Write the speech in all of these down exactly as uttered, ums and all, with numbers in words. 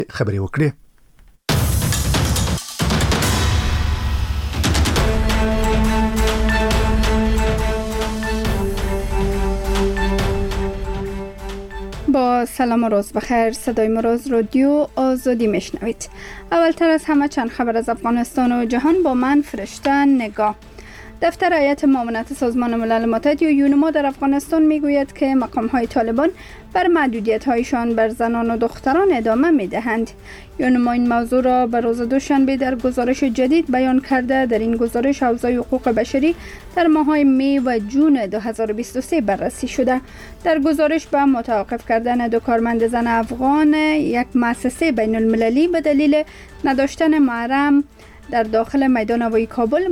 خبري وکړي. با سلام و روز بخیر. صدای مروز رادیو آزادی میشنوید. اولتر از همه چند خبر از افغانستان و جهان با من فرشته نگاه. دفتر هیئت معاونت سازمان ملل متحد یا یونما در افغانستان میگوید که مقام‌های طالبان بر محدودیت‌هایشان بر زنان و دختران ادامه می‌دهند. یونما این موضوع را به روز دوشنبه در گزارش جدید بیان کرده. در این گزارش اوضاع حقوق بشری در ماه‌های می و جون دو هزار و بیست و سه بررسی شده. در گزارش به متوقف کردن دو کارمند زن افغان یک مؤسسه بین‌المللی به دلیل نداشتن محرم در داخل میدان هوایی کابل،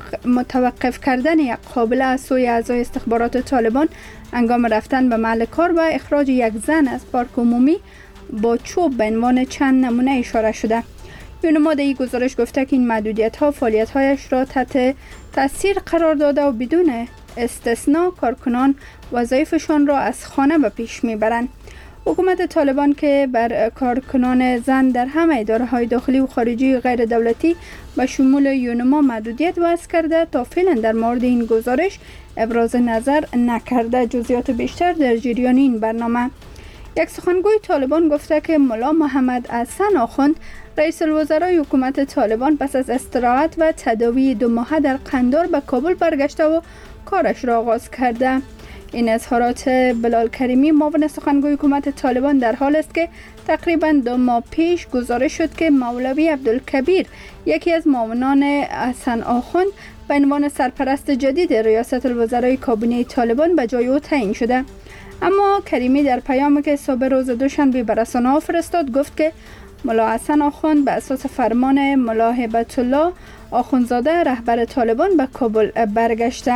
متوقف کردن یک قابله از سوی اعضای استخبارات طالبان هنگام رفتن به محل کار و اخراج یک زن از پارک عمومی با چوب به عنوان چند نمونه اشاره شده. یونما در این گزارش گفته که این محدودیت ها فعالیت هایش را تحت تاثیر قرار داده و بدون استثناء کارکنان وظایفشان را از خانه به پیش میبرند. حکومت طالبان که بر کارکنان زن در همه اداره‌های داخلی و خارجی غیر دولتی به شمول یونما محدودیت وضع کرده، تا فعلا در مورد این گزارش ابراز نظر نکرده. جزئیات بیشتر در جریان این برنامه. یک سخنگوی طالبان گفته که ملا محمد حسن آخوند رئیس الوزرای حکومت طالبان پس از استراحت و تداوی دو ماهه در قندار به کابل برگشته و کارش را آغاز کرده. این اظهارات بلال کریمی معاون سخنگوی حکومت طالبان در حال است که تقریبا دو ماه پیش گزارش شد که مولوی عبدالکبیر، یکی از معاونان حسن آخوند، به عنوان سرپرست جدید ریاست الوزرای کابینه طالبان به جای او تعیین شده. اما کریمی در پیامی که صبح روز دوشنبه به رسانه‌ها فرستاد گفت که ملا حسن آخوند به اساس فرمان ملا هیبت الله آخوندزاده رهبر طالبان به کابل برگشته.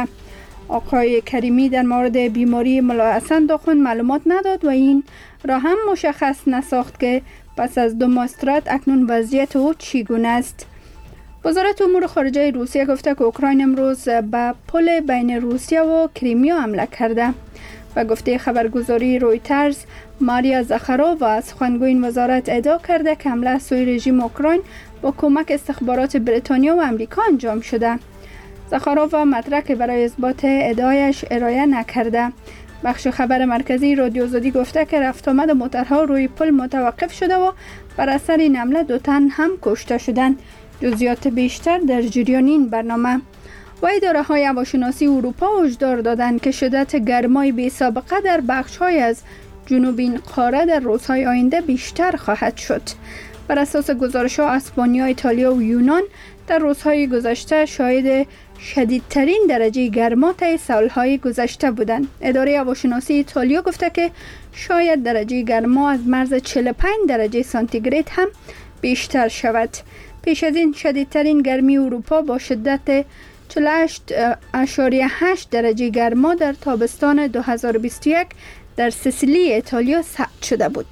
آقای کریمی در مورد بیماری ملا حسن آخوند معلومات نداد و این را هم مشخص نساخت که پس از دو ماه استراحت اکنون وضعیت او چگونه است. وزارت امور خارجه روسیه گفته که اوکراین امروز به پل بین روسیه و کریمیا حمله کرده. و گفته خبرگزاری رویترز، ماریا زاخارووا سخنگوی این وزارت ادعا کرده که حمله سوی رژیم اوکراین با کمک استخبارات بریتانیا و امریکا انجام شده. زاخارووا مطرح که برای اثبات ادعایش ارائه نکرده. بخش خبر مرکزی رادیو آزادی گفته که رفت آمد موتورها روی پل متوقف شده و بر اثر این حمله دو تن هم کشته شدند. جزئیات بیشتر در جریان این برنامه. و اداره های هواشناسی اروپا هشدار دادند که شدت گرمای بی سابقه در بخش های از جنوب این قاره در روزهای آینده بیشتر خواهد شد. بر اساس گزارش ها اسپانیا، ایتالیا و یونان در روزهای گذشته شاهد شدیدترین درجه گرما طی سالهای گذشته بودند. اداره هواشناسی ایتالیا گفته که شاید درجه گرما از مرز چهل و پنج درجه سانتیگراد هم بیشتر شود. پیش از این شدیدترین گرمی اروپا با شدت چهل و هشت اشاریه هشت درجه گرما در تابستان دو هزار و بیست و یک در سیسیلی ایتالیا ثبت شده بود.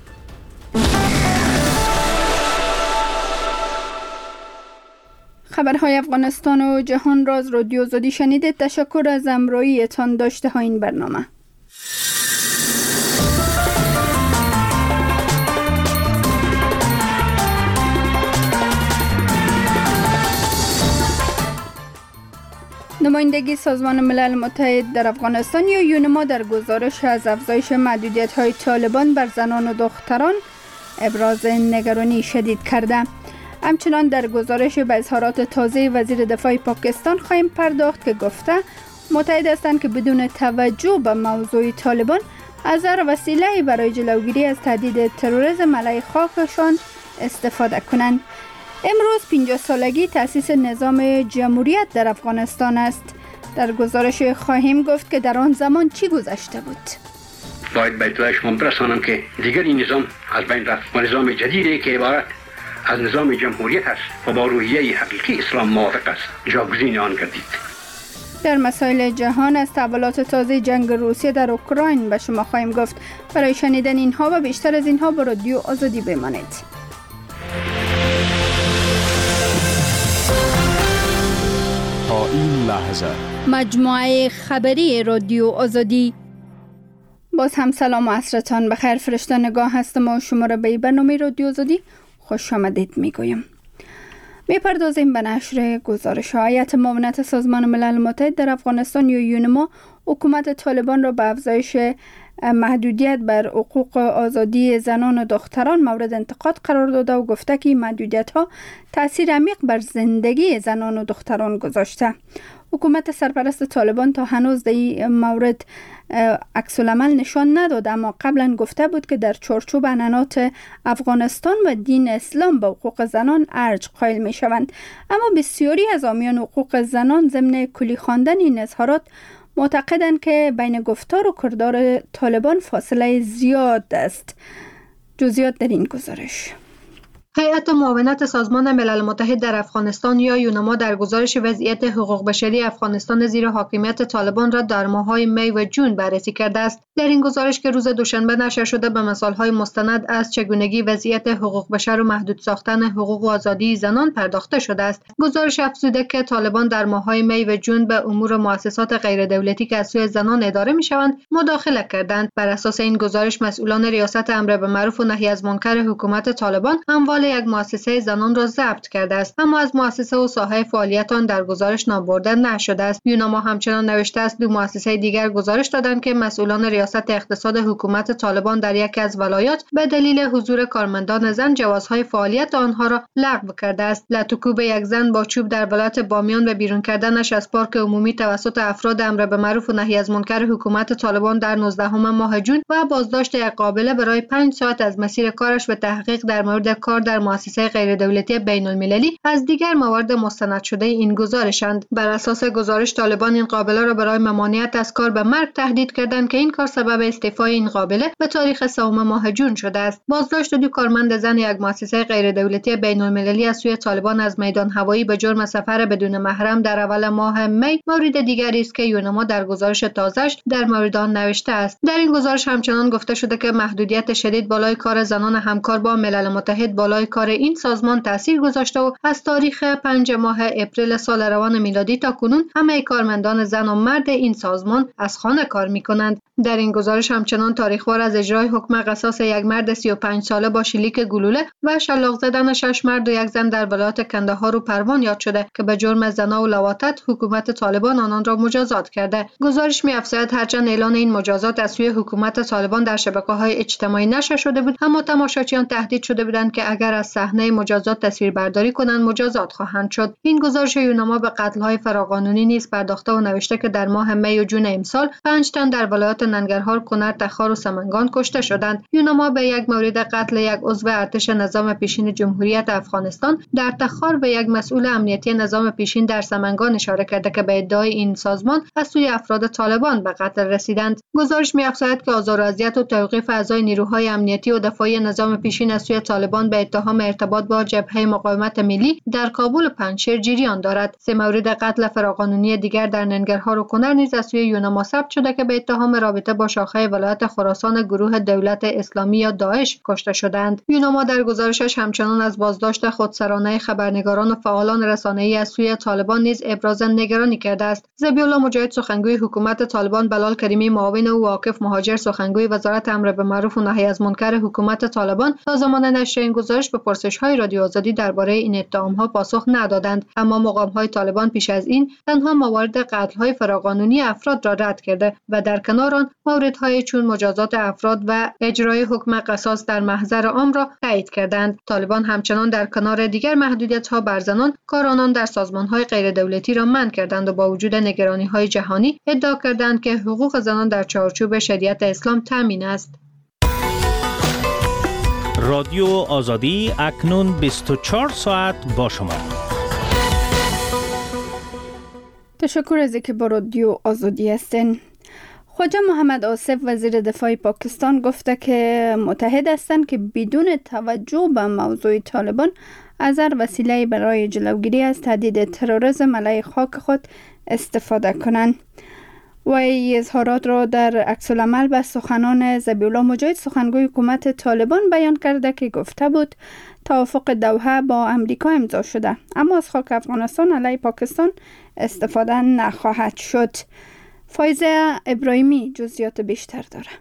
خبرهای افغانستان و جهان را از رادیو آزادی شنیدید. تشکر از همراهیتان. داشته ها این برنامه. نمایندگی سازمان ملل متحد در افغانستان یا یونما در گزارش از افزایش محدودیت‌های طالبان بر زنان و دختران ابراز نگرانی شدید کرده. همچنان در گزارش به اظهارات تازه وزیر دفاع پاکستان خواهیم پرداخت که گفته متحد هستند که بدون توجه به موضوع طالبان از هر وسیله‌ای برای جلوگیری از تهدید تروریسم علیه خاکشان استفاده کنند. امروز پنجاه سالگی تأسیس نظام جمهوریت در افغانستان است. در گزارش خواهیم گفت که در آن زمان چی گذشته بود. باید به اطلاع شما برسانم که دیگر این نظام از بین رفت و نظام جدیدی که عبارت از نظام جمهوریت است و با روحیه حقیقی اسلام موافق است جاگزین آن گردید. در مسائل جهان از تحولات تازه جنگ روسیه در اوکراین به شما خواهیم گفت. برای شنیدن اینها و بیشتر از اینها با رادیو آزادی بمانید. تا این لحظه مجموعه خبری رادیو آزادی. باز هم سلام و عصرتان بخیر. فرشته نگاه هستم و شما را به برنامه رادیو آزادی خوش آمدید میگویم. میپردازیم به نشر گزارش ها. هیئت معاونت سازمان ملل متحد در افغانستان یا یونما حکومت طالبان را به افزایش محدودیت بر حقوق آزادی زنان و دختران مورد انتقاد قرار داده و گفته که محدودیت ها تاثیر عمیق بر زندگی زنان و دختران گذاشته. حکومت سرپرست طالبان تا هنوز در این مورد عکس العمل نشان نداده، اما قبلا گفته بود که در چارچوب عنعنات افغانستان و دین اسلام به حقوق زنان ارج قائل می شوند. اما بسیاری از حامیان حقوق زنان ضمن کلی خواندن این اظهارات معتقدند که بین گفتار و کردار طالبان فاصله زیاد است. جزئیات در این گزارش. هیئت معاونت سازمان ملل متحد در افغانستان یا یونما در گزارش وضعیت حقوق بشری افغانستان زیر حاکمیت طالبان را در ماه‌های می و جون بررسی کرده است. در این گزارش که روز دوشنبه نشر شده به مثال‌های مستند از چگونگی وضعیت حقوق بشر و محدود ساختن حقوق و آزادی زنان پرداخته شده است. گزارش افزوده که طالبان در ماه‌های می و جون به امور مؤسسات غیردولتی که از سوی زنان اداره می‌شوند مداخله کردند. بر اساس این گزارش مسئولان ریاست امر به معروف و نهی از منکر حکومت طالبان اموال یک مؤسسه زنان را ضبط کرده است، اما از مؤسسه و ساحه فعالیت آن در گزارش نام برده نشده است. یونما همچنان نوشته است دو مؤسسه دیگر گزارش دادند که مسئولان ریاست اقتصاد حکومت طالبان در یکی از ولایات به دلیل حضور کارمندان زن جوازهای فعالیت آنها را لغو کرده است. لطوکوب یک زن با چوب در ولایت بامیان و بیرون کردنش از پارک عمومی توسط افراد امر به معروف و نهی از منکر حکومت طالبان در نوزدهم ماه جون و بازداشت یک قابله برای پنج ساعت از مسیر کارش و تحقیق در مورد کار در مؤسسه غیردولتی بین المللی از دیگر موارد مستند شده این گزارشند. بر اساس گزارش طالبان این قابله را برای ممانعت از کار به مرگ تهدید کردند که این کار سبب استعفای این قابله به تاریخ سوم ماه جون شده است. بازداشت دو کارمند زن یک مؤسسه غیردولتی بین المللی از سوی طالبان از میدان هوایی به جرم سفر بدون محرم در اول ماه می مورد دیگری است که یونما در گزارش تازه‌اش در مورد آن نوشته است. در این گزارش همچنان گفته شده که محدودیت شدید بالای کار زنان همکار با ملل متحد بالای کار این سازمان تاثیر گذاشته و از تاریخ پنج ماه اپریل سال روان میلادی تا کنون همه کارمندان زن و مرد این سازمان از خانه کار می‌کنند. در این گزارش همچنان تاریخوار از اجرای حکم قصاص یک مرد سی و پنج ساله با شلیک گلوله و شلاق زدن شش مرد و یک زن در ولایت کندهار و پروان یاد شده که به جرم زنا و لواطت حکومت طالبان آنان را مجازات کرده. گزارش می‌افزاید هرچند اعلان این مجازات از سوی حکومت طالبان در شبکه‌های اجتماعی نشر شده بود، اما تماشاچیان تهدید شده بودند که اگر از صحنه مجازات تصویر برداری کنند مجازات خواهند شد. این گزارش یونما به قتل‌های فراقانونی نیز پرداخته و نوشته که در ماه می و جون امسال پنج تن در ولایات ننگرهار، کنر، تخار و سمنگان کشته شدند. یونما به یک مورد قتل یک عضو ارتش نظام پیشین جمهوریت افغانستان در تخار و یک مسئول امنیتی نظام پیشین در سمنگان اشاره کرده که به ادعای این سازمان از سوی افراد طالبان به قتل رسیدند. گزارش می‌افزاید که آزار و اذیت و توقیف اعضای نیروهای امنیتی و دفاعی نظام پیشین از سوی طالبان به اتهام ارتباط با جبهه مقاومت ملی در کابل و پنجشیر جریان دارد. سه مورد قتل فراقانونی دیگر در ننگرهار و کنر نیز از سوی یونما ثبت شده که به اتهام رابطه با شاخه ولایت خراسان گروه دولت اسلامی یا داعش کشته شدند. یونما در گزارشش همچنان از بازداشت خودسرانه خبرنگاران و فعالان رسانه‌ای از سوی طالبان نیز ابراز نگرانی کرده است. ذبیح‌الله مجاهد سخنگوی حکومت طالبان، بلال کریمی معاون او، واقف مهاجر سخنگوی وزارت امر به معروف و نهی از منکر حکومت طالبان تا زمان نشر این گزارش به پرسش‌های رادیو آزادی درباره این اتهام‌ها پاسخ ندادند، اما مقام‌های طالبان پیش از این تنها موارد قتل‌های فراقانونی افراد را رد کرده و در کنار آن موردهای چون مجازات افراد و اجرای حکم قصاص در محضر عام را تایید کردند. طالبان همچنان در کنار دیگر محدودیت‌ها بر زنان، کار آنان در سازمان‌های غیردولتی را منع کردند و با وجود نگرانی‌های جهانی ادعا کردند که حقوق زنان در چارچوب شریعت اسلام تامین است. رادیو آزادی اکنون بیست و چهار ساعت با شما. تشکر از اینکه با رادیو آزادی هستین. خواجه محمد آصف وزیر دفاع پاکستان گفته که متحد هستند که بدون توجه به موضوع طالبان از هر وسیله برای جلوگیری از تهدید تروریسم علیه خاک خود استفاده کنند. و این اظهارات را در عکس العمل به سخنان ذبیح‌الله مجاهد سخنگوی حکومت طالبان بیان کرده که گفته بود توافق دوحه با امریکا امضا شده، اما از خاک افغانستان علیه پاکستان استفاده نخواهد شد. فایزه ابراهیمی جزئیات بیشتر داره.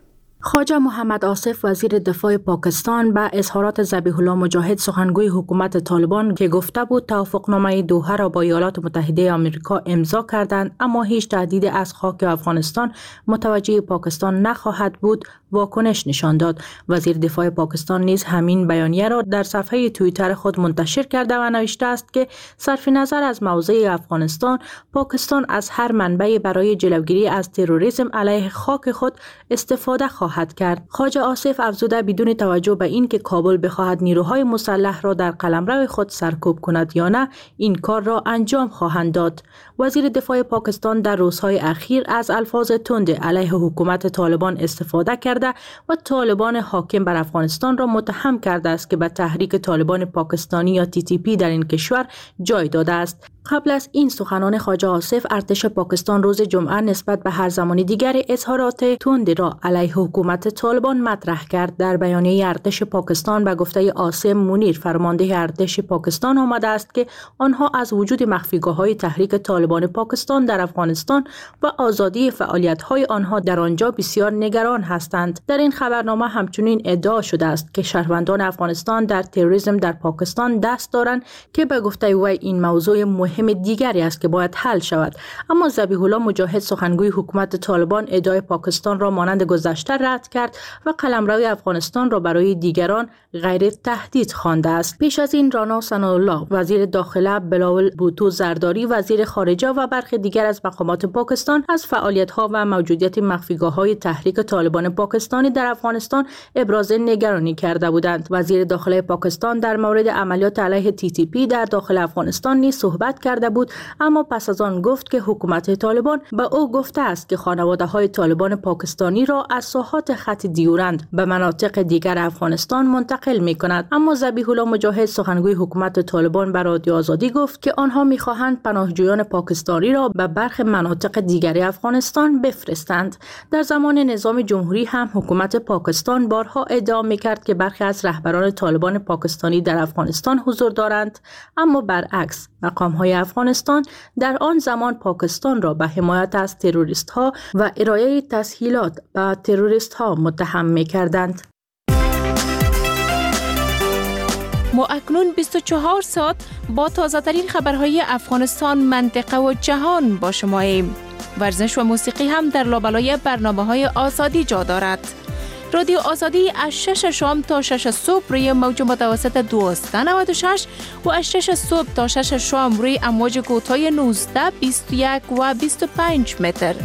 خواجه محمد آصف وزیر دفاع پاکستان به اظهارات ذبیح الله مجاهد سخنگوی حکومت طالبان که گفته بود توافقنامه دوحه را با ایالات متحده آمریکا امضا کردند اما هیچ تهدید از خاک افغانستان متوجه پاکستان نخواهد بود واکنش نشان داد. وزیر دفاع پاکستان نیز همین بیانیه را در صفحه توییتر خود منتشر کرده و نوشته است که صرف نظر از موضع افغانستان، پاکستان از هر منبعی برای جلوگیری از تروریسم علیه خاک خود استفاده خواهد کرد. خواجه آصف افزوده بدون توجه به این که کابل بخواهد نیروهای مسلح را در قلمرو خود سرکوب کند یا نه، این کار را انجام خواهند داد. وزیر دفاع پاکستان در روزهای اخیر از الفاظ تند علیه حکومت طالبان استفاده کرده و طالبان حاکم بر افغانستان را متهم کرده است که به تحریک طالبان پاکستانی یا تی تی پی در این کشور جای داده است. قبل از این سخنان خواجه آصف، ارتش پاکستان روز جمعه نسبت به هر زمان دیگر اظهارات تند را علیه حکومت طالبان مطرح کرد. در بیانیه ارتش پاکستان به گفته عاصم منیر، فرمانده ارتش پاکستان، آمده است که آنها از وجود مخفیگاه‌های تحریک طالبان پاکستان در افغانستان و آزادی فعالیت‌های آنها در آنجا بسیار نگران هستند. در این خبرنامه همچنین ادعا شده است که شهروندان افغانستان در تروریسم در پاکستان دست دارند که به گفته وی این موضوع مهم دیگری است که باید حل شود. اما ذبیح الله مجاهد سخنگوی حکومت طالبان ادعای پاکستان را مانند گذشته رد کرد و قلمرو افغانستان را برای دیگران غیر تهدید خوانده است. پیش از این رانا ثناءالله وزیر داخله، بلاول بوتو زرداری وزیر خارجه و برخی دیگر از مقامات پاکستان از فعالیت‌ها و موجودیت مخفیگاه‌های تحریک طالبان پاکستانی در افغانستان ابراز نگرانی کرده بودند. وزیر داخله پاکستان در مورد عملیات علیه تی تی پی در داخل افغانستان نیز صحبت کرده بود، اما پس از آن گفت که حکومت طالبان به او گفته است که خانواده‌های طالبان پاکستانی را از ساحات خط دیورند به مناطق دیگر افغانستان منتقل می‌کند. اما ذبیح الله مجاهد سخنگوی حکومت طالبان به رادیو آزادی گفت که آنها می‌خواهند پناهجویان پاکستانی را به برخی مناطق دیگر افغانستان بفرستند. در زمان نظام جمهوری هم حکومت پاکستان بارها ادعا می‌کرد که برخی از رهبران طالبان پاکستانی در افغانستان حضور دارند، اما برعکس مقام‌های افغانستان در آن زمان پاکستان را به حمایت از تروریست‌ها و ارائه تسهیلات به تروریست‌ها متهم می‌کردند. ما اکنون بیست و چهار ساعت با تازه‌ترین خبرهای افغانستان، منطقه و جهان با شماییم. ورزش و موسیقی هم در لابلای برنامه‌های آزادی جا دارد. رادیو آزادی از شش شام تا شش صبح روی موج متوسط دویست و نود و شش و از شش صبح تا شش شام روی امواج کوتاه نوزده، بیست و یک و بیست و پنج متر.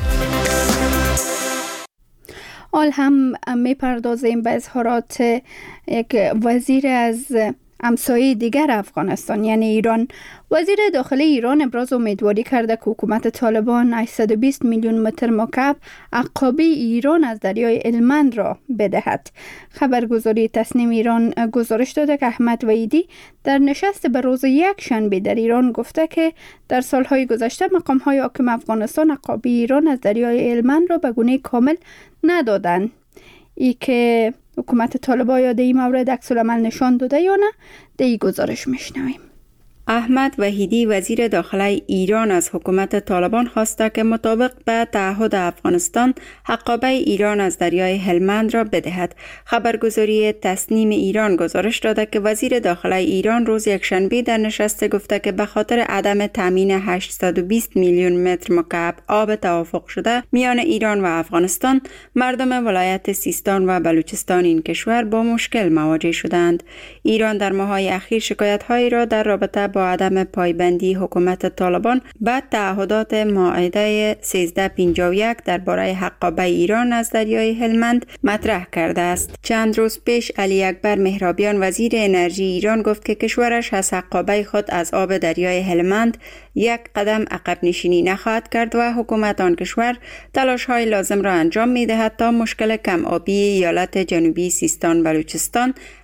آل هم می پردازیم به اظهارات یک وزیر از همسایه دیگر افغانستان یعنی ایران. وزیر داخلی ایران ابراز امیدواری کرده که حکومت طالبان هشتصد و بیست میلیون متر مکعب عقابه ایران از دریای هلمند را بدهد. خبرگزاری تصنیم ایران گزارش داده که احمد وحیدی در نشست به روز یک شنبه در ایران گفته که در سالهای گذشته مقام‌های حاکم افغانستان عقابه ایران از دریای هلمند را به گونه کامل ندادند. ای که حکومت طالبان یا دی مورد عکس العمل نشان داده یا نه، دی گزارش میشنویم. احمد وحیدی وزیر داخله ایران از حکومت طالبان خواسته که مطابق به تعهد افغانستان عقابه ایران از دریای هلمند را بدهد. خبرگزاری تصنیم ایران گزارش داده که وزیر داخله ایران روز یکشنبه در نشست گفته که به خاطر عدم تامین هشتصد و بیست میلیون متر مکعب آب توافق شده میان ایران و افغانستان، مردم ولایت سیستان و بلوچستان این کشور با مشکل مواجه شدند. ایران در ماه‌های اخیر شکایت‌هایی را در رابطه با عدم پایبندی حکومت طالبان به تعهدات مائده سیزده پنجاه و یک درباره عقابه ایران از دریای هلمند مطرح کرده است. چند روز پیش علی اکبر مهرابیان وزیر انرژی ایران گفت که کشورش از عقابه خود از آب دریای هلمند یک قدم عقب نشینی نخواهد کرد و حکومت آن کشور تلاش‌های لازم را انجام می‌دهد تا مشکل کم آبی ایالت جنوبی سیستان بلوچستان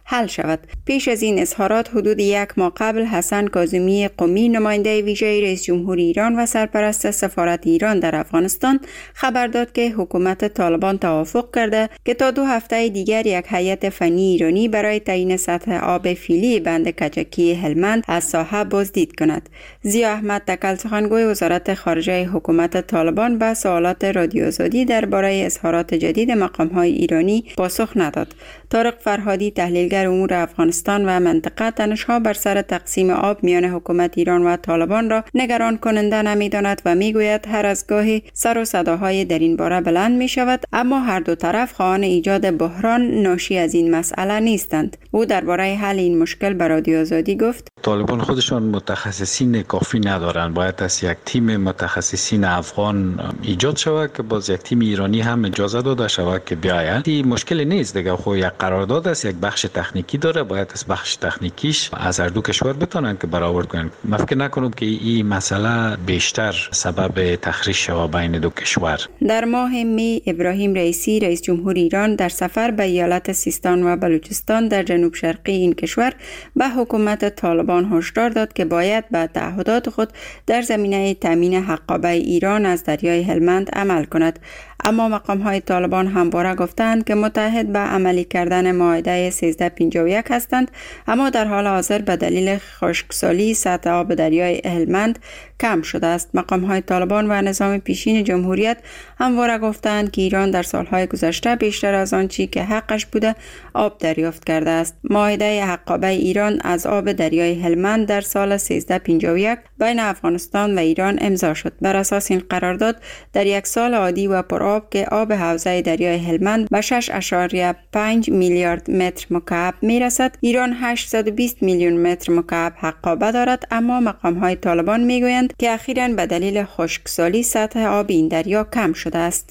حل شود. پیش از این اظهارات حدود یک ماه قبل حسن کاظمی قمی نماینده ویژه رئیس جمهور ایران و سرپرست سفارت ایران در افغانستان خبر داد که حکومت طالبان توافق کرده که تا دو هفته دیگر یک هیئت فنی ایرانی برای تعیین سطح آب فعلی بند کجکی هلمند از ساحه بازدید کند. ضیا احمد تکل سخنگوی وزارت خارجه حکومت طالبان به سوالات رادیو آزادی درباره اظهارات جدید مقام‌های ایرانی پاسخ نداد. طارق فرهادی تحلیلگر امور افغانستان و منطقه تنش‌ها بر سر تقسیم آب میان حکومت ایران و طالبان را نگران کننده نمی‌داند و میگوید هر از گاهی سر و صداهای در این باره بلند می‌شود، اما هر دو طرف خواهان ایجاد بحران ناشی از این مسئله نیستند. او درباره حل این مشکل به رادیو آزادی گفت: طالبان خودشان متخصصین کافی ندارند. باید از یک تیم متخصصین افغان ایجاد شود که باز یک تیم ایرانی هم اجازه داده شود که بیاید. این مشکل نیست دیگه، خو یک قرارداد است، یک بخش تکنیکی داره، باید از بخش تکنیکیش از هر دو کشور بتونن که برآورد کنن. من فکر نکنم که این مسئله بیشتر سبب تخریش شود بین دو کشور. در ماه می ابراهیم رئیسی رئیس جمهور ایران در سفر به ایالت سیستان و بلوچستان در جنوب شرقی این کشور به حکومت طالبان هشدار داد که باید به تعهدات خود در زمینه تامین حقابه ایران از دریای هلمند عمل کند. اما مقام‌های طالبان همواره گفتند که متحد به عملی کردن معاهده سیزده پنجاه و یک هستند، اما در حال حاضر به دلیل خشکسالی سطح آب دریای هلمند کم شده است. مقام‌های طالبان و نظام پیشین جمهوریت همواره گفتند که ایران در سالهای گذشته بیشتر از آنچه که حقش بوده آب دریافت کرده است. معاهده حقابه ایران از آب دریای هلمند در سال سیزده پنجاه و یک بین افغانستان و ایران امضا شد. بر اساس این قرارداد در یک سال عادی و پرآب که آب حوزه دریای هلمند به شش اشاریه پنج میلیارد متر مکعب میرسد، ایران هشتصد و بیست میلیون متر مکعب حقابه دارد. اما مقام‌های طالبان میگویند که اخیراً به دلیل خشکسالی سطح آب این دریا کم شده است.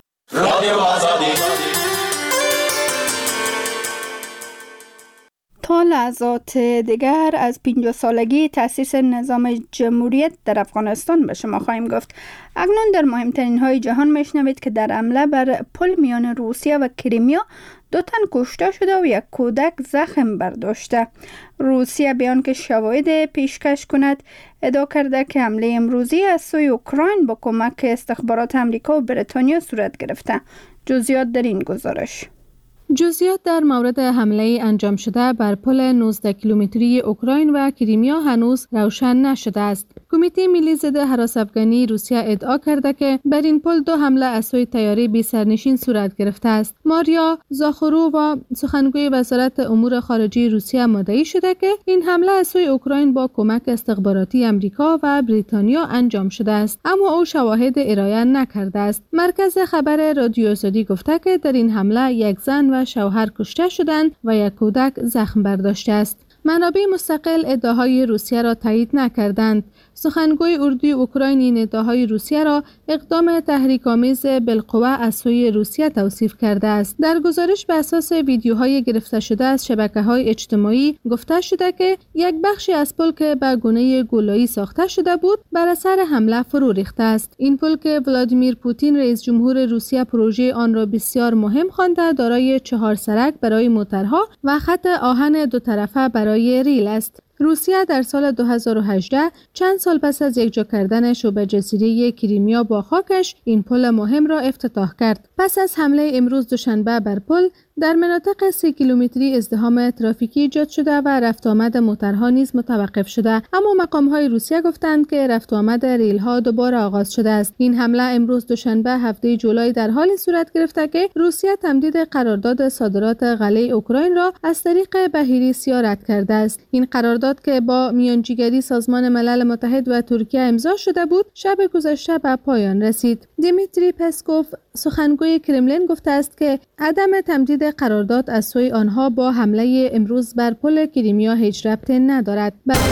تا لحظات دیگر از پنجاه سالگی تأسیس نظام جمهوریت در افغانستان به شما خواهیم گفت. اکنون در مهمترین های جهان میشنوید که در حمله بر پل میان روسیه و کریمیا دو تن کشته شده و یک کودک زخم برداشته. روسیه بیان که شواهد پیشکش کند ادعا کرده که حمله امروزی از سوی اوکراین با کمک استخبارات امریکا و بریتانیا صورت گرفته. جزئیات در این گزارش. جزئیات در مورد حمله انجام شده بر پل نوزده کیلومتری اوکراین و کریمیا هنوز روشن نشده است. کمیته ملی ضد هراس افغانی روسیه ادعا کرده که بر این پل دو حمله از سوی طیاره بی سرنشین صورت گرفته است. ماریا زاخرووا سخنگوی وزارت امور خارجه روسیه مدعی شده که این حمله از سوی اوکراین با کمک استخباراتی امریکا و بریتانیا انجام شده است، اما او شواهد ارائه نکرده است. مرکز خبر رادیو آزادی گفته که در این حمله یک زن و شوهر کشته شدند و یک کودک زخم برداشته است. منابع مستقل ادعاهای روسیه را تایید نکردند. سخنگوی اردوی اوکراین این ادعاهای روسیه را اقدام تحریک‌آمیز بالقوه از سوی روسیه توصیف کرده است. در گزارش به اساس ویدیوهای گرفته شده از شبکه‌های اجتماعی گفته شده که یک بخشی از پل که به گونه گولایی ساخته شده بود بر اثر حمله فرو ریخته است. این پل که ولادیمیر پوتین رئیس جمهور روسیه پروژه آن را بسیار مهم خوانده دارای چهار سرک برای موترها و خط آهن دو طرفه برای ریل است. روسیه در سال دو هزار و هجده چند سال پس از یکجا کردن شبه جزیره کریمیا با خاکش این پل مهم را افتتاح کرد. پس از حمله امروز دوشنبه بر پل در مناطق سه کیلومتری ازدحام ترافیکی ایجاد شده و رفت آمد موترها نیز متوقف شده، اما مقام‌های روسیه گفتند که رفت آمد ریل‌ها دوباره آغاز شده است. این حمله امروز دوشنبه هفده جولای در حال صورت گرفته که روسیه تمدید قرارداد صادرات غله اوکراین را از طریق بحیره سیاه رد کرده است. این قرارداد که با میانجیگری سازمان ملل متحد و ترکیه امضا شده بود، شب گذشته به پایان رسید. دیمیتری پسکوف سخنگوی کرملین گفته است که عدم تمدید قرارداد از سوی آنها با حمله امروز بر پل کریمیا هیچ ربطی ندارد.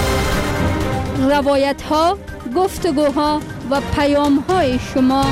روایت ها، گفتگوها و پیام های شما.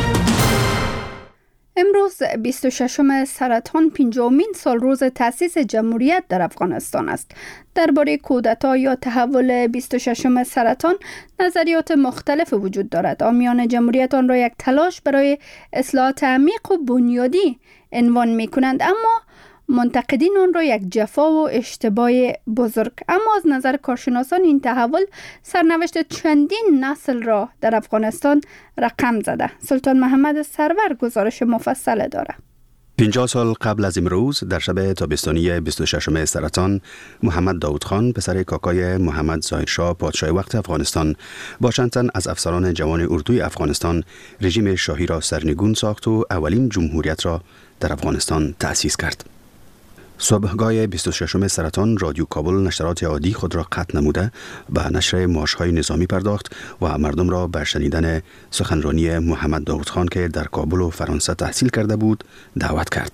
امروز بیست و ششم سرطان پنجمین سال روز تأسیس جمهوریت در افغانستان است. درباره کودتا یا تحول بیست و ششم سرطان نظریات مختلف وجود دارد. حامیان جمهوریت آن را یک تلاش برای اصلاحات عمیق و بنیادی عنوان می کنند، اما منتقدین آن را یک جفا و اشتباه بزرگ. اما از نظر کارشناسان این تحول سرنوشت چندین نسل را در افغانستان رقم زده. سلطان محمد سرور گزارش مفصل داره. پنجاه سال قبل از امروز در شب تابستانی بیست و ششم سرطان، محمد داود خان پسر کاکای محمد ظاهر شاه پادشاه وقت افغانستان با چند تن از افسران جوان اردوی افغانستان رژیم شاهی را سرنگون ساخت و اولین جمهوریت را در افغانستان تأسیس کرد. صبحگاه بیست و ششم سرطان رادیو کابل نشرات عادی خود را قطع نموده به نشر مارش‌های نظامی پرداخت و مردم را به شنیدن سخنرانی محمد داود خان که در کابل و فرانسه تحصیل کرده بود دعوت کرد.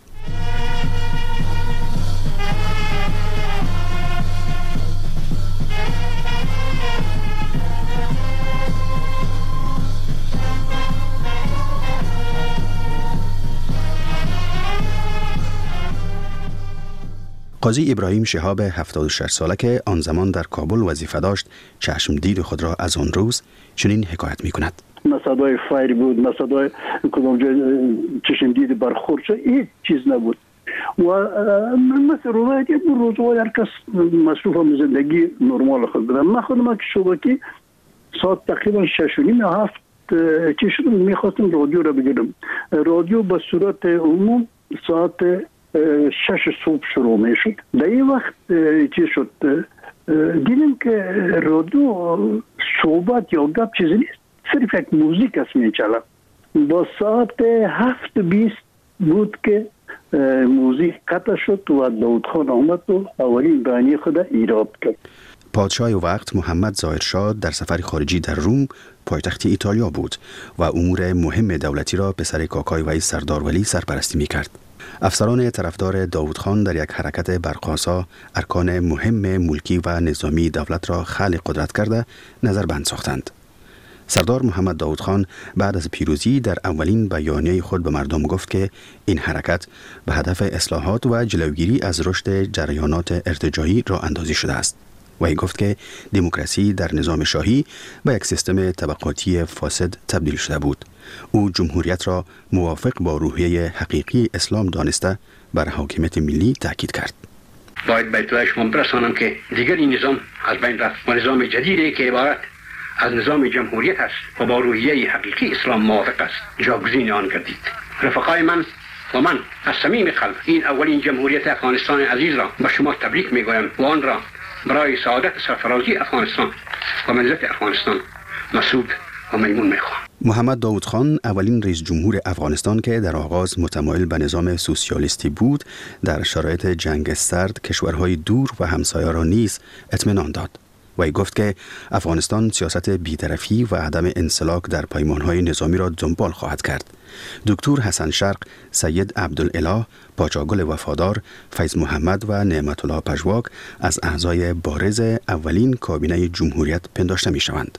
قاضی ابراهیم شهاب هفتاد و شش ساله که آن زمان در کابل وظیفه داشت چشم دید خود را از آن روز چنین حکایت می کند. مسادای فایر بود، مسادای کدام جای چشم دید برخورد شد، هیچ چیز نبود و مثل روایتی بود. روزهای هر کس مصروف هم زندگی نرمال خود بدم. من خودم که شبکی ساعت تقریبا شش و نیم هفت چی شدم میخواستم رادیو را بگیرم. رادیو به صورت عموم ساعت شش صبح شروع می شد. در این وقت چی شد دیدم که رادیو صحبت یا گپ چیزی نیست، صرف یک موزیک است می چلا. با ساعت هفت بیست بود که موزیک قطع شد و داود خان آمد و اولین بیانیه خود ایراد کرد. پادشاه وقت محمد ظاهر شاه در سفر خارجی در روم پایتخت ایتالیا بود و امور مهم دولتی را پسر کاکای وی سردار ولی سرپرستی می کرد. افسران طرفدار داود خان در یک حرکت برق‌آسا ارکان مهم ملکی و نظامی دولت را خلع قدرت کرده نظربند ساختند. سردار محمد داود خان بعد از پیروزی در اولین بیانیه خود به مردم گفت که این حرکت به هدف اصلاحات و جلوگیری از رشد جریانات ارتجاعی راه اندازی شده است. وی گفت که دموکراسی در نظام شاهی به یک سیستم طبقاتی فاسد تبدیل شده بود. او جمهوریت را موافق با روحیه حقیقی اسلام دانسته بر حاکمیت ملی تاکید کرد. باید به اطلاع شما برسانم که دیگر این نظام از بین رفت و نظام جدیدی که عبارت از نظام جمهوریت است و با روحیه حقیقی اسلام موافق است جاگزین آن گردید. رفقای من و من از صمیم قلب این اولین جمهوریت افغانستان عزیز را به شما تبریک میگویم و آن را برای سعادت سرفرازی افغانستان و ملت افغانستان مسعود و میمون میخوام. محمد داود خان اولین رئیس جمهور افغانستان که در آغاز متمایل به نظام سوسیالیستی بود، در شرایط جنگ سرد کشورهای دور و همسایه را نیز اطمینان داد. وی گفت که افغانستان سیاست بی‌طرفی و عدم انسلاک در پیمانهای نظامی را دنبال خواهد کرد. دکتر حسن شرق، سید عبدالاله، پاچاگل وفادار، فیض محمد و نعمت الله پژواک از اعضای بارز اولین کابینه جمهوریت پنداشته می شوند.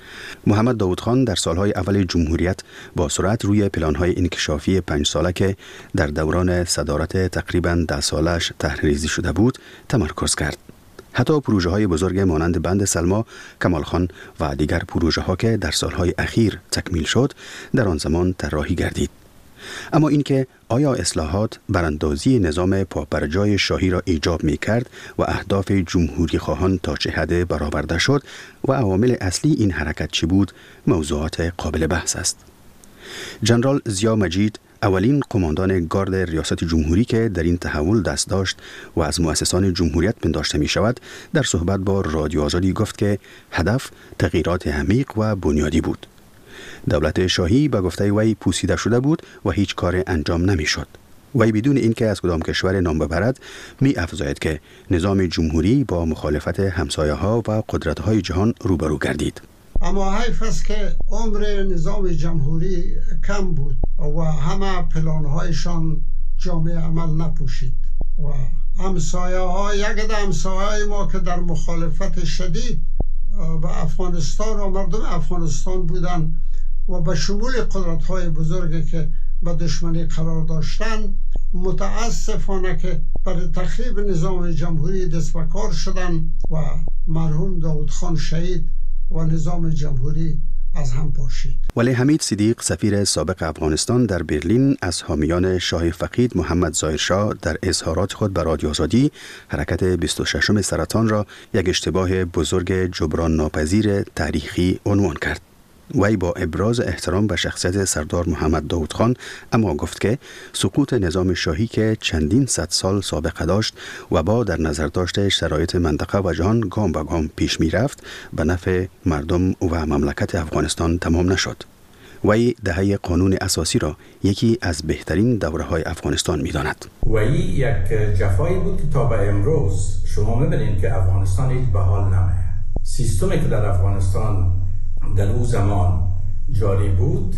محمد داود خان در سالهای اول جمهوریت با سرعت روی پلانهای انکشافی پنج ساله که در دوران صدارت تقریباً ده سالش طرح‌ریزی شده بود تمرکز کرد. حتی پروژه های بزرگ مانند بند سلما، کمال خان و دیگر پروژه ها که در سالهای اخیر تکمیل شد در آن زمان طراحی گردید. اما اینکه آیا اصلاحات براندازی نظام پابرجای شاهی را ایجاب می کرد و اهداف جمهوری خواهان تا چه حد برآورده شد و عوامل اصلی این حرکت چی بود، موضوعات قابل بحث است. جنرال ضیا مجید، اولین قماندان گارد ریاست جمهوری که در این تحول دست داشت و از مؤسسان جمهوریت پنداشته می شود، در صحبت با رادیو آزادی گفت که هدف تغییرات عمیق و بنیادی بود. دولت شاهی به گفته وی پوسیده شده بود و هیچ کار انجام نمی شد. وی بدون اینکه از کدام کشور نام ببرد می افزاید که نظام جمهوری با مخالفت همسایه ها و قدرت های جهان روبرو گردید. اما حیف است که عمر نظام جمهوری کم بود و همه پلانهایشان جامعه عمل نپوشید و همسایه ها یک ده همسایه ما که در مخالفت شدید به افغانستان و مردم افغانستان بودن و به شمول قدرت های بزرگی که به دشمنی قرار داشتن، متاسفانه که برای تخریب نظام جمهوری دست به کار شدن و مرحوم داود خان شهید و نظام جمهوری از هم پاشید. ولی حمید صدیق سفیر سابق افغانستان در برلین از حامیان شاه فقید محمد ظاهرشاه در اظهارات خود به رادیو آزادی حرکت بیست و ششم سرطان را یک اشتباه بزرگ جبران ناپذیر تاریخی عنوان کرد. وی با ابراز احترام به شخصیت سردار محمد داود خان اما گفت که سقوط نظام شاهی که چندین صد سال سابقه داشت و با در نظر داشته شرایط منطقه و جهان گام به گام پیش می رفت به نفع مردم و مملکت افغانستان تمام نشد. وی دهه قانون اساسی را یکی از بهترین دوره های افغانستان می داند. وی یک جفایی بود که تا به امروز شما می بینید که افغانستان هیچ به حال نمیه. سیستمی که در افغانستان در او زمان جاری بود،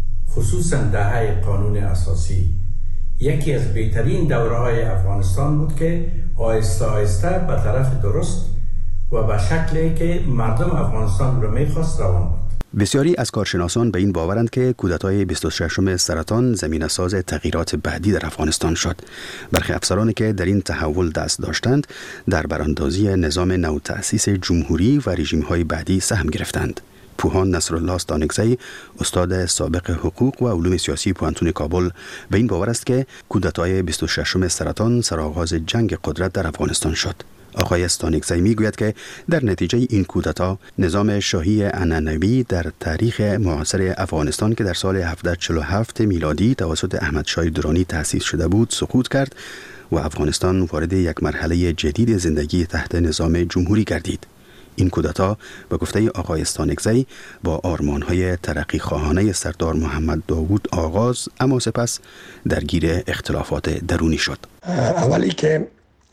خصوصا دهه قانون اساسی، یکی از بهترین دوره‌های افغانستان بود که آهسته آهسته به طرف درست و به شکلی که مردم افغانستان رو می‌خواست روان بود. بسیاری از کارشناسان به این باورند که کودتای بیست و ششم سرطان زمینه ساز تغییرات بعدی در افغانستان شد. برخی افسرانی که در این تحول دست داشتند در براندازی نظام نو تأسیس جمهوری و رژیم‌های بعدی سهم گرفتند. پوهان نصرالله استانکزی، استاد سابق حقوق و علوم سیاسی پوهنتون کابل، به این باور است که کودتای بیست و ششم سرطان سرآغاز جنگ قدرت در افغانستان شد. آقای استانکزی میگوید که در نتیجه این کودتا نظام شاهی عنعنوی در تاریخ معاصر افغانستان که در سال هفتصد و چهل و هفت میلادی توسط احمد شاه درانی تأسیس شده بود سقوط کرد و افغانستان وارد یک مرحله جدید زندگی تحت نظام جمهوری گردید. این کودتا به گفته آقای استانکزی با آرمان‌های ترقی خواهانه سردار محمد داوود آغاز اما سپس درگیر اختلافات درونی شد. اولی که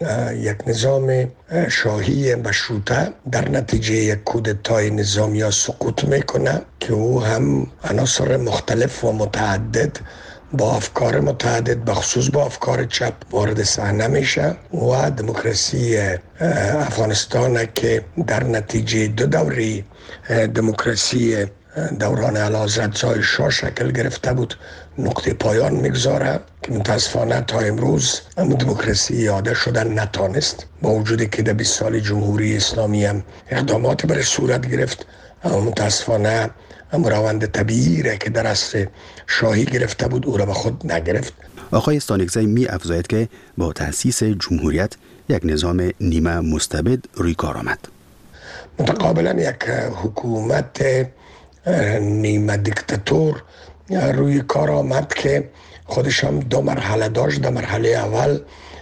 یک نظام شاهی مشروطه در نتیجه یک کودتای نظامی سقوط میکنه که او هم عناصر مختلف و متعدد با افکار متعدد بخصوص با افکار چپ وارد صحنه میشه و دموکراسی افغانستان که در نتیجه دو دوره دموکراسی دوران اعلیحضرت ضیاء شاه شکل گرفته بود نقطه پایان میگذاره که متاسفانه تا امروز هم دموکراسی یاده شدن نتانست، با وجودی که در بیست سال جمهوری اسلامی هم اقدامات برای صورت گرفت اما متاسفانه هم روند طبیعی را که در عصر شاهی گرفته بود او را به خود نگرفت. آقای استانکزی می افزاید که با تأسیس جمهوریت یک نظام نیمه مستبد روی کار آمد. متقابلا یک حکومت نیمه دیکتاتور روی کار آمد که خودش هم دو مرحله داشت. در مرحله اول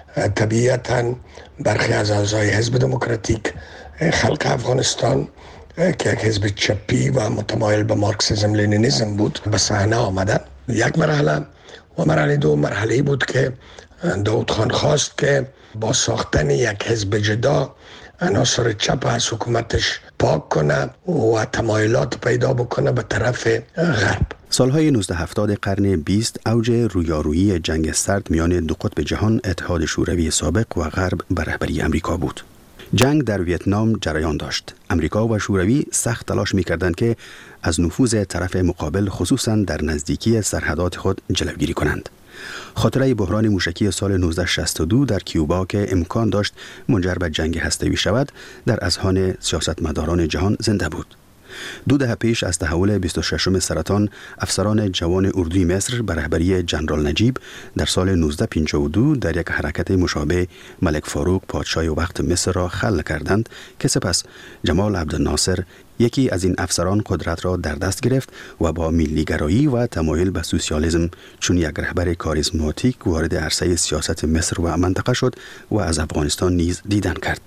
طبیعتاً برخی از اعضای حزب دموکراتیک خلق افغانستان که یک حزب چپی و متمایل به مارکسیسم لنینیسم بود به صحنه آمدن. یک مرحله و مرحله دو مرحله بود که داود خان خواست که با ساختن یک حزب جدا عناصر چپ از حکومتش پاک کنه و تمایلات پیدا بکنه به طرف غرب. سالهای نوزده هفتاد قرن بیست اوج رویارویی جنگ سرد میان دو قطب جهان اتحاد شوروی سابق و غرب به رهبری امریکا بود. جنگ در ویتنام جریان داشت. امریکا و شوروی سخت تلاش می‌کردند که از نفوذ طرف مقابل خصوصاً در نزدیکی سرحدات خود جلوگیری کنند. خاطره بحران موشکی سال نوزده شصت و دو در کیوبا که امکان داشت منجر به جنگ هسته‌ای شود در اذهان سیاستمداران جهان زنده بود. دو دهه پیش از تحول بیست و ششم سرطان افسران جوان اردوی مصر به رهبری جنرال نجیب در سال نوزده پنجاه و دو در یک حرکت مشابه ملک فاروق پادشاه وقت مصر را خلع کردند که سپس جمال عبدالناصر یکی از این افسران قدرت را در دست گرفت و با ملیگرایی و تمایل به سوسیالیسم چون یک رهبر کاریزماتیک وارد عرصه سیاست مصر و منطقه شد و از افغانستان نیز دیدن کرد.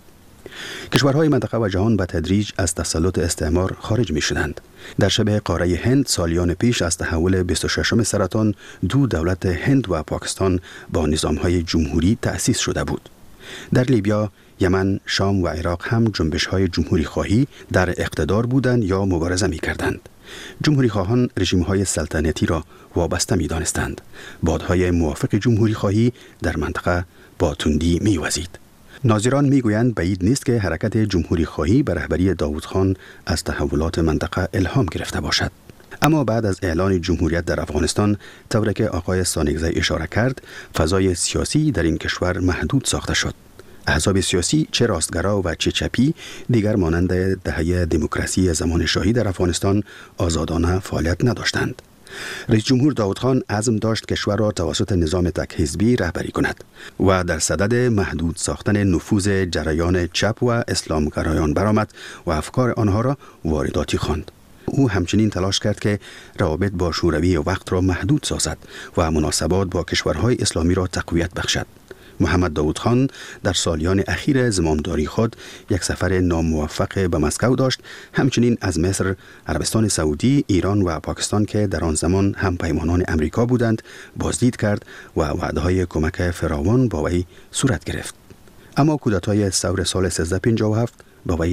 کشورهای منطقه و جهان به تدریج از تسلط استعمار خارج می شدند. در شبه قاره هند سالیان پیش از تحول بیست و ششم سرطان دو دولت هند و پاکستان با نظامهای جمهوری تأسیس شده بود. در لیبیا، یمن، شام و عراق هم جنبش‌های جمهوری خواهی در اقتدار بودند یا مبارزه می کردند. جمهوری خواهان رژیم‌های سلطنتی را وابسته می دانستند. بادهای موافق جمهوری خواهی در منطقه با تندی می وزید. ناظران میگویند بعید نیست که حرکت جمهوری خواهی به رهبری داود خان از تحولات منطقه الهام گرفته باشد. اما بعد از اعلان جمهوریت در افغانستان، طوری که آقای استانکزی اشاره کرد، فضای سیاسی در این کشور محدود ساخته شد. احزاب سیاسی چه راستگرا و چه چپی دیگر مانند دهه دموکراسی زمان شاهی در افغانستان آزادانه فعالیت نداشتند. رئیس جمهور داود خان عزم داشت کشور را توسط نظام تک حزبی رهبری کند و در صدد محدود ساختن نفوذ جریان چپ و اسلامگرایان برآمد و افکار آنها را وارداتی خواند. او همچنین تلاش کرد که روابط با شوروی وقت را محدود سازد و مناسبات با کشورهای اسلامی را تقویت بخشد. محمد داود خان در سالیان اخیر زمامداری خود یک سفر ناموفق به مسکو داشت. همچنین از مصر، عربستان سعودی، ایران و پاکستان که در آن زمان هم پیمانان امریکا بودند بازدید کرد و وعده‌های کمک فراوان با وی صورت گرفت. اما کودتای ثور سال سیزده پنجاه و هفت با وی